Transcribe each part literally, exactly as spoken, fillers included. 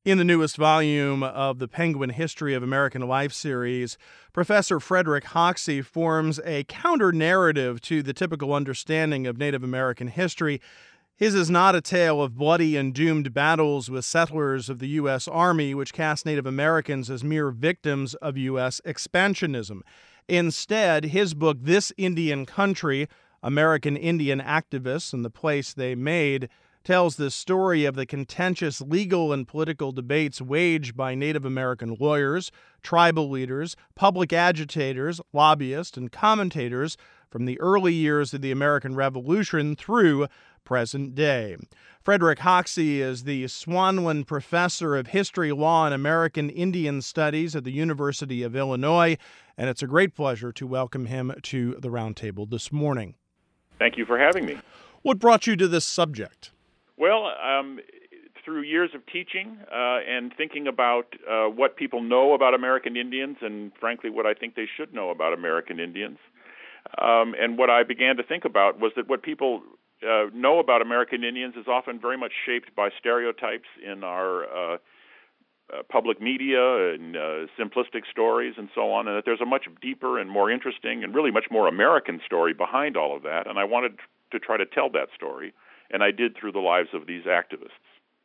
In the newest volume of the Penguin History of American Life series, Professor Frederick Hoxie forms a counter-narrative to the typical understanding of Native American history. His is not a tale of bloody and doomed battles with settlers of the U S. Army, which cast Native Americans as mere victims of U S expansionism. Instead, his book, This Indian Country, American Indian Activists and the Place They Made, tells the story of the contentious legal and political debates waged by Native American lawyers, tribal leaders, public agitators, lobbyists, and commentators from the early years of the American Revolution through present day. Frederick Hoxie is the Swanlund Professor of History, Law, and American Indian Studies at the University of Illinois, and it's a great pleasure to welcome him to the Roundtable this morning. Thank you for having me. What brought you to this subject? Well, um, through years of teaching uh, and thinking about uh, what people know about American Indians and, frankly, what I think they should know about American Indians. Um, and what I began to think about was that what people uh, know about American Indians is often very much shaped by stereotypes in our uh, uh, public media and uh, simplistic stories and so on, and that there's a much deeper and more interesting and really much more American story behind all of that. And I wanted to try to tell that story. And I did through the lives of these activists.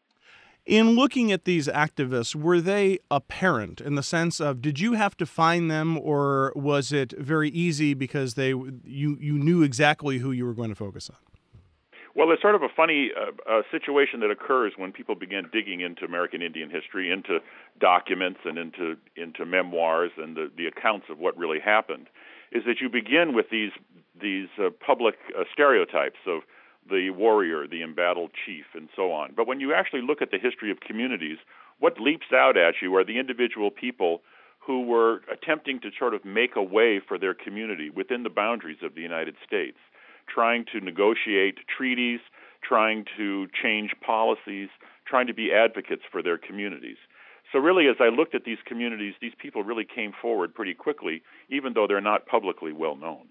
In looking at these activists, were they apparent in the sense of, did you have to find them, or was it very easy because they you, you knew exactly who you were going to focus on? Well, there's sort of a funny uh, uh, situation that occurs when people begin digging into American Indian history, into documents and into into memoirs and the, the accounts of what really happened, is that you begin with these, these uh, public uh, stereotypes of the warrior, the embattled chief, and so on. But when you actually look at the history of communities, what leaps out at you are the individual people who were attempting to sort of make a way for their community within the boundaries of the United States, trying to negotiate treaties, trying to change policies, trying to be advocates for their communities. So really, as I looked at these communities, these people really came forward pretty quickly, even though they're not publicly well known.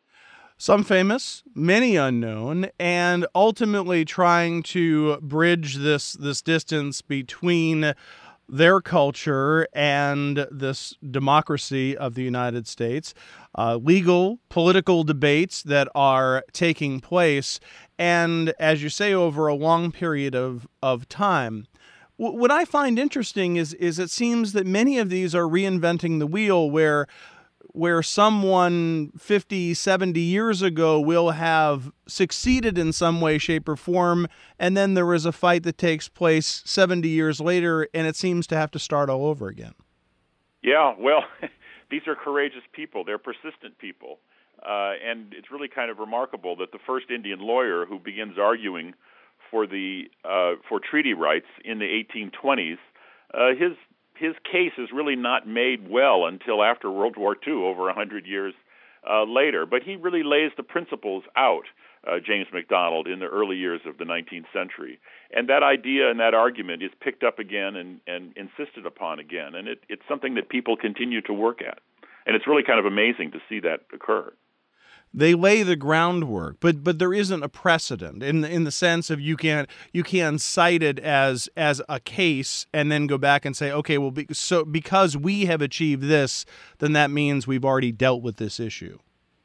Some famous, many unknown, and ultimately trying to bridge this this distance between their culture and this democracy of the United States, uh, legal, political debates that are taking place, and as you say, over a long period of, of time. W- what I find interesting is, is it seems that many of these are reinventing the wheel, where where someone fifty, seventy years ago will have succeeded in some way, shape, or form, and then there is a fight that takes place seventy years later, and it seems to have to start all over again. Yeah, well, these are courageous people. They're persistent people. Uh, and it's really kind of remarkable that the first Indian lawyer who begins arguing for the uh, for treaty rights in the eighteen twenties, uh, his His case is really not made well until after World War Two, over one hundred years uh, later. But he really lays the principles out, uh, James MacDonald, in the early years of the nineteenth century. And that idea and that argument is picked up again and, and insisted upon again. And it, it's something that people continue to work at. And it's really kind of amazing to see that occur. They lay the groundwork, but but there isn't a precedent in in the sense of you can't you can cite it as as a case and then go back and say, okay, well, be, so because we have achieved this, then that means we've already dealt with this issue.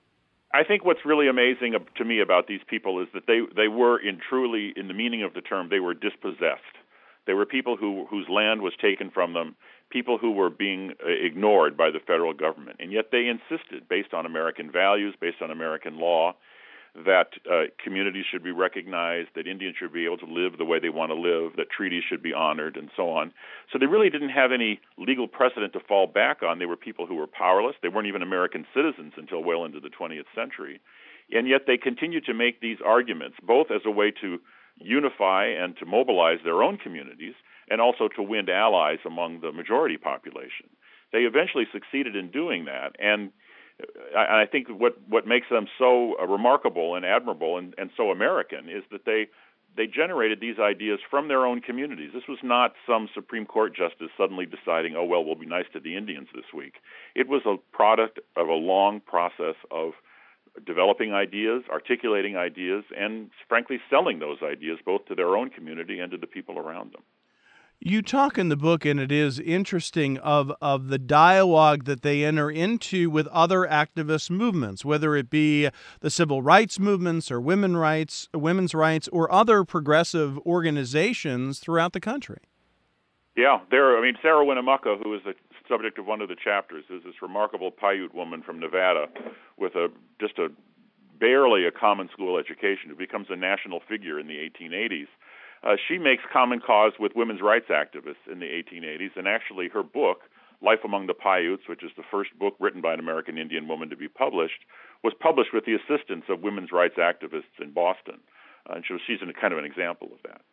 I think what's really amazing to me about these people is that they they were in truly, in the meaning of the term, they were dispossessed. They were people who whose land was taken from them, people who were being ignored by the federal government. And yet they insisted, based on American values, based on American law, that uh, communities should be recognized, that Indians should be able to live the way they want to live, that treaties should be honored, and so on. So they really didn't have any legal precedent to fall back on. They were people who were powerless. They weren't even American citizens until well into the twentieth century. And yet they continued to make these arguments, both as a way to unify and to mobilize their own communities, and also to win allies among the majority population. They eventually succeeded in doing that, and I, I think what, what makes them so uh, remarkable and admirable and, and so American is that they they generated these ideas from their own communities. This was not some Supreme Court justice suddenly deciding, oh, well, we'll be nice to the Indians this week. It was a product of a long process of developing ideas, articulating ideas, and frankly selling those ideas both to their own community and to the people around them. You talk in the book, and it is interesting, of of the dialogue that they enter into with other activist movements, whether it be the civil rights movements or women rights, women's rights, or other progressive organizations throughout the country. Yeah, there. I mean, Sarah Winnemucca, who is the subject of one of the chapters, is this remarkable Paiute woman from Nevada with a just a barely a common school education who becomes a national figure in the eighteen eighties. Uh, she makes common cause with women's rights activists in the eighteen eighties, and actually her book, Life Among the Paiutes, which is the first book written by an American Indian woman to be published, was published with the assistance of women's rights activists in Boston. Uh, and so she's an, kind of an example of that.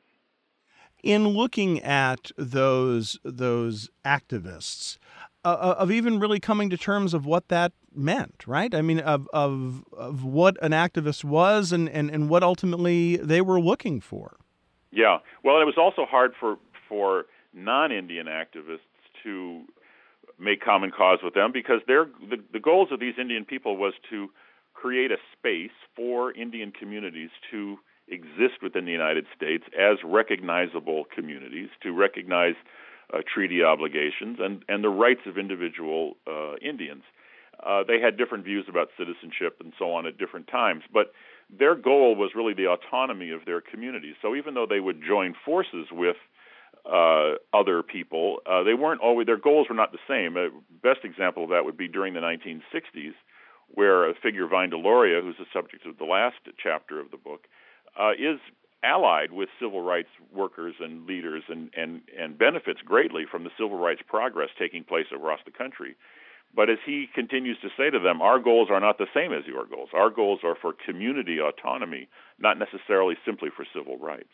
In looking at those those activists, uh, of even really coming to terms of what that meant, right? I mean, of of, of what an activist was and, and, and what ultimately they were looking for. Yeah. Well, it was also hard for for non-Indian activists to make common cause with them because their the, the goals of these Indian people was to create a space for Indian communities to exist within the United States as recognizable communities, to recognize uh, treaty obligations and, and the rights of individual uh, Indians. Uh, they had different views about citizenship and so on at different times, but their goal was really the autonomy of their communities. So even though they would join forces with uh, other people, uh, they weren't always, their goals were not the same. A best example of that would be during the nineteen sixties, where a figure, Vine Deloria, who's the subject of the last chapter of the book, uh, is allied with civil rights workers and leaders and, and, and benefits greatly from the civil rights progress taking place across the country. But as he continues to say to them, our goals are not the same as your goals. Our goals are for community autonomy, not necessarily simply for civil rights.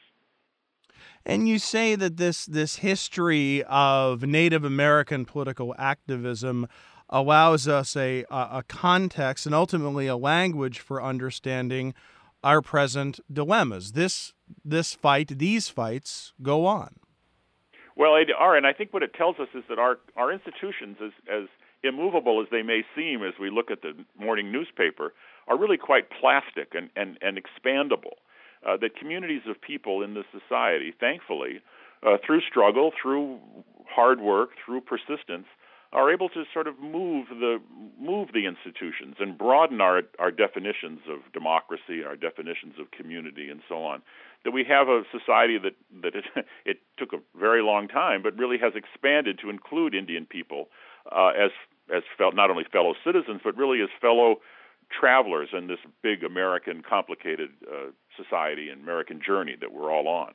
And you say that this this history of Native American political activism allows us a, a context and ultimately a language for understanding our present dilemmas. This this fight, these fights go on. Well, they are, and I think what it tells us is that our, our institutions, as, as immovable as they may seem as we look at the morning newspaper, are really quite plastic and, and, and expandable. Uh, that communities of people in this society, thankfully, uh, through struggle, through hard work, through persistence, are able to sort of move the move the institutions and broaden our our definitions of democracy, our definitions of community, and so on. That we have a society that that it, it took a very long time, but really has expanded to include Indian people uh, as as fel- not only fellow citizens, but really as fellow travelers in this big American complicated uh, society and American journey that we're all on.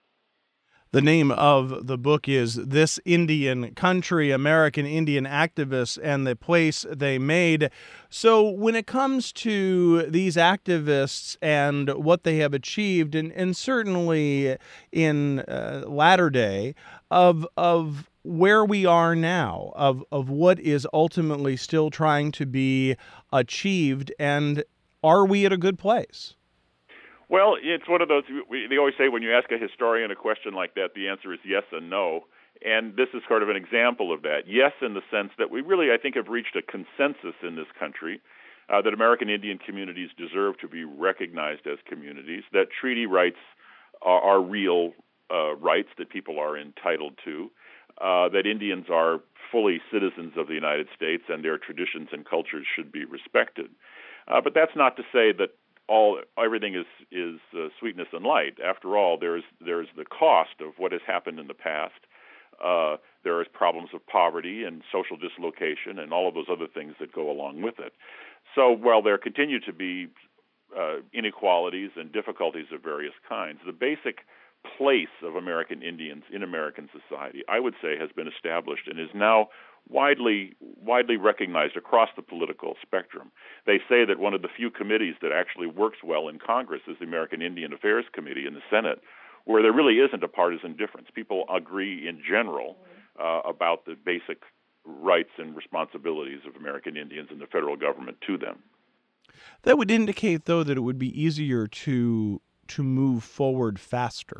The name of the book is This Indian Country, American Indian Activists and the Place They Made. So when it comes to these activists and what they have achieved, and, and certainly in uh, latter day, of of where we are now, of, of what is ultimately still trying to be achieved, and are we at a good place? Well, it's one of those, we, they always say when you ask a historian a question like that, the answer is yes and no. And this is sort of an example of that. Yes, in the sense that we really, I think, have reached a consensus in this country uh, that American Indian communities deserve to be recognized as communities, that treaty rights are, are real uh, rights that people are entitled to, uh, that Indians are fully citizens of the United States and their traditions and cultures should be respected. Uh, but that's not to say that all everything is is uh, sweetness and light. After all, there's there's the cost of what has happened in the past. Uh, there is problems of poverty and social dislocation and all of those other things that go along with it. So while there continue to be uh, inequalities and difficulties of various kinds, the basic place of American Indians in American society, I would say, has been established and is now widely widely recognized across the political spectrum. They say that one of the few committees that actually works well in Congress is the American Indian Affairs Committee in the Senate, where there really isn't a partisan difference. People agree in general uh, about the basic rights and responsibilities of American Indians and the federal government to them. That would indicate, though, that it would be easier to to move forward faster.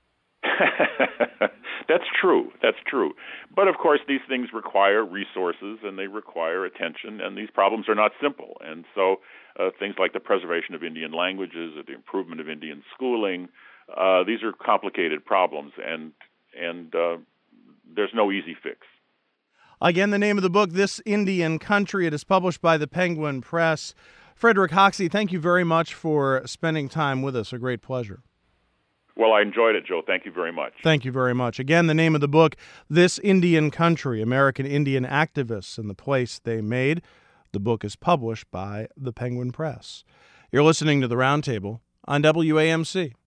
That's true. That's true. But of course, these things require resources and they require attention, and these problems are not simple. And so uh, things like the preservation of Indian languages, or the improvement of Indian schooling, uh, these are complicated problems. And and uh, there's no easy fix. Again, the name of the book, This Indian Country. It is published by the Penguin Press. Frederick Hoxie, thank you very much for spending time with us. A great pleasure. Well, I enjoyed it, Joe. Thank you very much. Thank you very much. Again, the name of the book, This Indian Country, American Indian Activists and the Place They Made. The book is published by the Penguin Press. You're listening to The Roundtable on W A M C.